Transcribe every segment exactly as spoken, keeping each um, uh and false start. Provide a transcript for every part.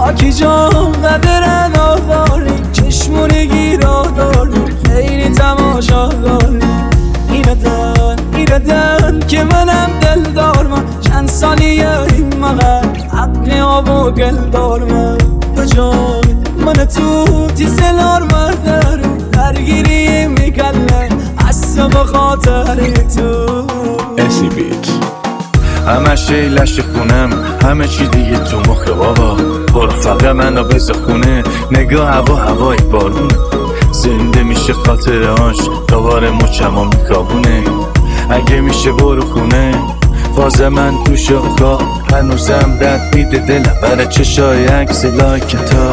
خاکی جان قدر نداری، چشمونی گیرا داری، خیلی تماشا داری. اینه دن اینه دن که منم دل دار، من چند سالیه این مغر حقی آب و گل دار. من بجای من تو تیزلار مردر درگیری میکلم اصلا به خاطر تو. اسی بیت همش لشت خونم، همه چی دیگه تو مخه بابا. برفقه منو بز خونه، نگاه هوا هوای بارونه. زنده میشه خاطرهاش، دوباره مچم و میکابونه. اگه میشه برو خونه، فاز من تو شاخا هنوزم درد میده دلم برای چشای عکس لایکتا.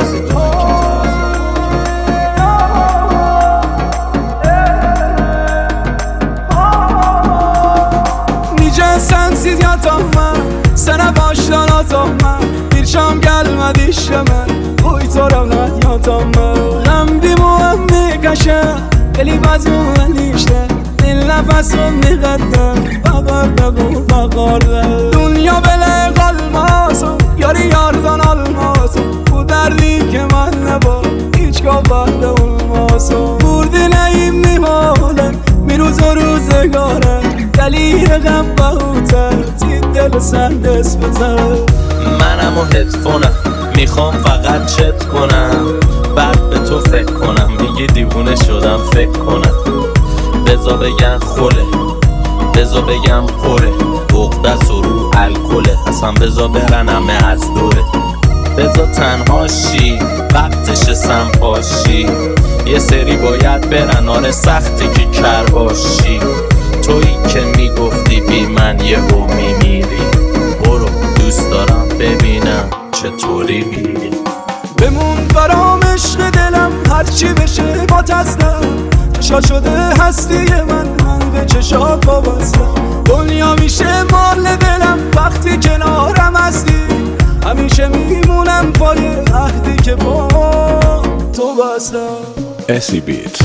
Sensiz yatamam, sana başlanatamam. Bir şam gelmedi işleme, uy tarafdan yatamam. Gam bir muammi kaşe, deli bazım işte. Dil nefesim niqaddem, faqarda bu faqarda. Dünya belə qalmasın, yarı yardan almasın. Bu derdi ki mənlə var, hiç kafanda olmasın. Vur dileyim nihalen, bir روز و روزگاره. دلیل غم بهوتر تی دل سر دست بتر. منم و هدفونم میخوام فقط چت کنم، بعد به تو فکر کنم. میگی دیوونه شدم فکر کنم. بزا بگن خوله، بزا بگم پره، عقدس و رو الکله. اصلا بزا برن همه از دوره. بزا تنها شی وقتش سنپاشی. یه سری باید برن، آره سخته که کر باشی. تویی که میگفتی بی من یه رو میمیری. برو دوست دارم ببینم چطوری میری. بمون برام عشق دلم، هرچی بشه با تزدم. تشا شده هستی من، من به چشات وابستم. دنیا میشه مال دلم وقتی کنارم هستی. همیشه میمونم پای عهدی که با تو بستم. اسی بیت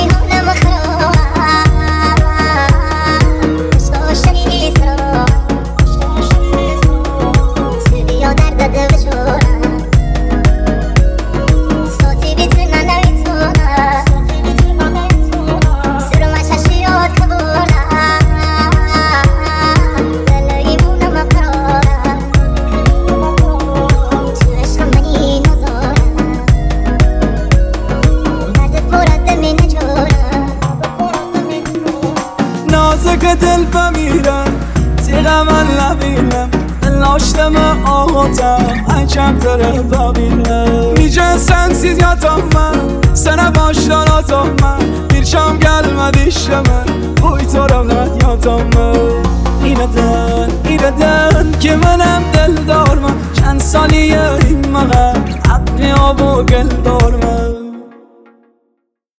که دل بمیرم تیغ من نبینم. دل ناشتم ağotam عجب داره ببینم. Nice sensiz yatamam, sana baştan atamam. Bir şam gelmedi işleme, uy tarafdan yatamam. İneden, ineden ki benim dil